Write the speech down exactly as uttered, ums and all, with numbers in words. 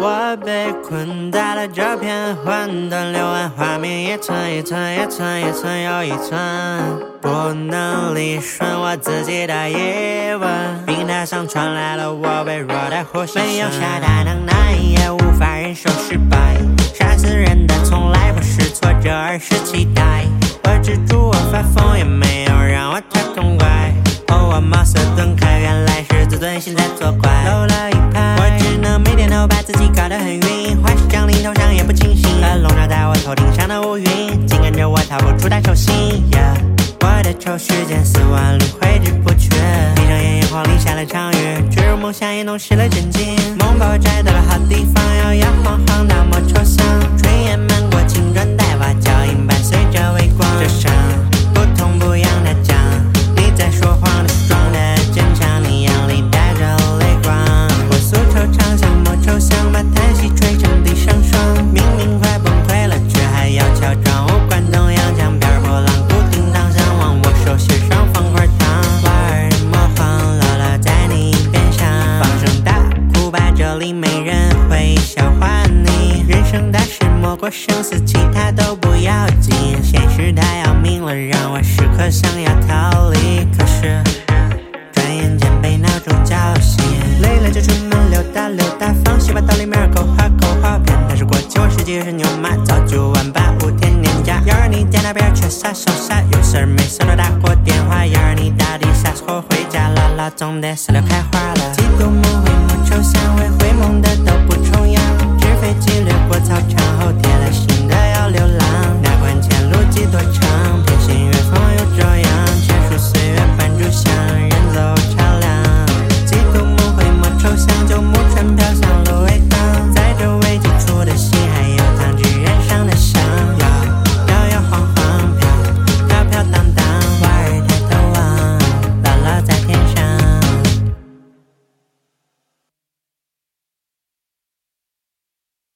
我被困在了这片混沌流暗，画面一层一层一层一层又一层，不能理顺我自己的疑问。平台上传来了我被弱的呼吸声，没有下大能耐，也无法忍受失败。杀死人的从来不是挫折，而是期待。我止住我发疯，也没有让我太痛快。哦，我茅塞顿开，原来是自尊心在作怪。漏了一拍，我只能每天都把自己搞得很晕，坏事降临头上也不清醒，而笼罩在我头顶上的乌云紧跟着我逃不出大手心。yeah, 我的愁绪间四万里挥之不去，闭上眼，眼眶里下了场雨，坠入梦乡也弄湿了枕巾。梦把我摘到了好地方，摇摇晃晃那么抽象，炊烟漫过青砖带瓦，脚印伴随着微光。这声不痛不痒的讲，你在说谎的装的坚强，你眼里带着泪光。我诉惆怅像莫抽象，把叹息吹成地上霜，明明快崩溃了，却还要乔装，无关东洋江边波浪，固定当向往我手心上放块糖。玩儿魔幻牢牢在你边上，放声大哭吧，这里没人会笑话你。人生大事莫过生死，其他都不要紧，现实太要命了，让我时刻想要逃离，可是转眼间被闹钟叫醒。累了就出门溜达溜达，放弃吧道理面勾画勾画，骗他是国际，我实际是牛马，早九晚八五天年假。要是你在那边缺啥少啥，有事儿没事都打过电话。要是你到底啥时候回家了，老总得死了开花了。嫉妒梦会莫抽象，会回梦的